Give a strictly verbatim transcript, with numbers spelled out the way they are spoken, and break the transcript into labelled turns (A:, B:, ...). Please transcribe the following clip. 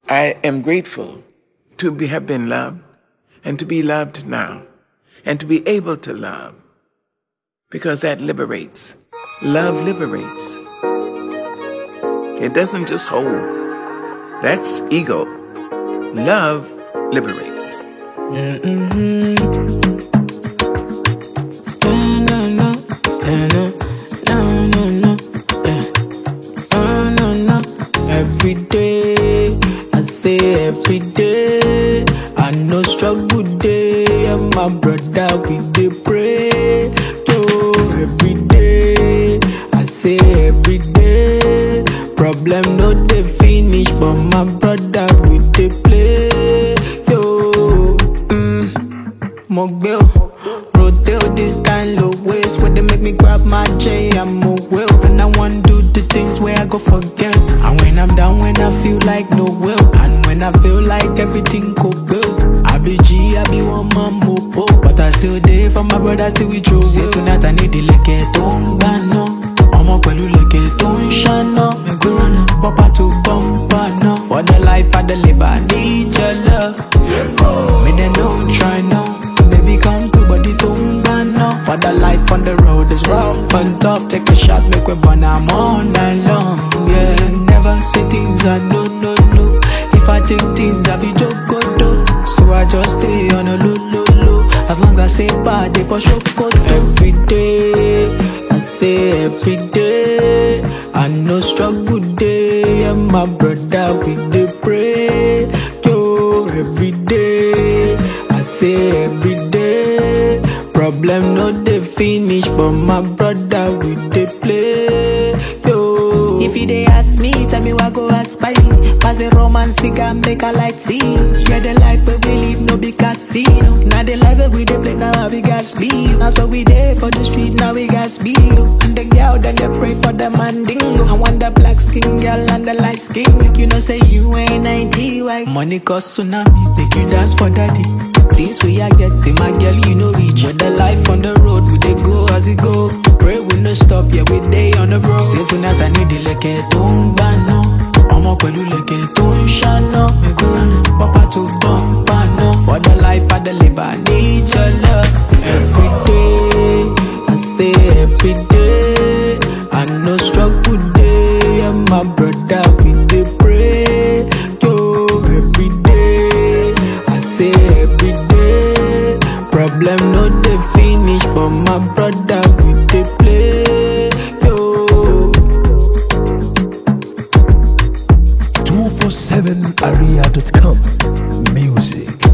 A: I am grateful to be, have been loved and to be loved now and to be able to love, because that liberates. Love liberates. It doesn't just hold. That's ego. Love liberates.
B: Mm-hmm. No, no, no, no, no, no, no, no, no. Every day, I say every day, I know struggle day, and my brother we dey pray. Yo, every day, I say every day, problem no dey finish, but my brother we dey play. Yo, mm, Mogbeo, rotate this kind of ways where they make me grab my J, I'm a will, and I want do the things where I go forget. And when I'm down, when I feel like no will, and when I feel like everything go build, I be G, I be one man mopo, but I still there for my brother, still with you. Say tonight I need the leke don't ban. Omo pẹ̀lú leke don't shine. Me go run bumper to bumper no. For the life I deliver, I need your love. Me then don't try now. Baby come to body don't ban no. For the life on the road is rough and tough. Take a shot, make we burn I'm all night long. Yeah, never say things I no no no. If I take things I be joke go do. So I just stay on a low low low. As long as I say bad, they for sure go every day. I say every day, I know struggle day, and my brother we dey pray. Yo, every day, I say every day, problem no dey finish, but my brother we dey play. Yo, if you dey ask me, tell me what go ask by. Pass a romantic and make a light see. Yeah, the life we live no be casino. Now the life we dey play now we got speed. Now so we dey for the street now we got speed. And the girl then they pray for the mandingo. I want the black skin girl and the light skin. Make you know say you ain't ninety white. Money cause tsunami, make you dance for daddy. Things we I get, see my girl you know reach. But the life on the road we dey go as it go. Pray we no stop, yeah we dey on the road. Say tonight I need the leke don't ban no. Omo pẹ̀lú leke don't shine no. Me go run bumper to bumper no. For the life I deliver, I need your love. Every day, I say every day, I know struggle day, and my brother we dey pray. Yo, every day, I say every day, problem no dey finish, but my brother we dey play. Yo,
C: two four seven area dot com music.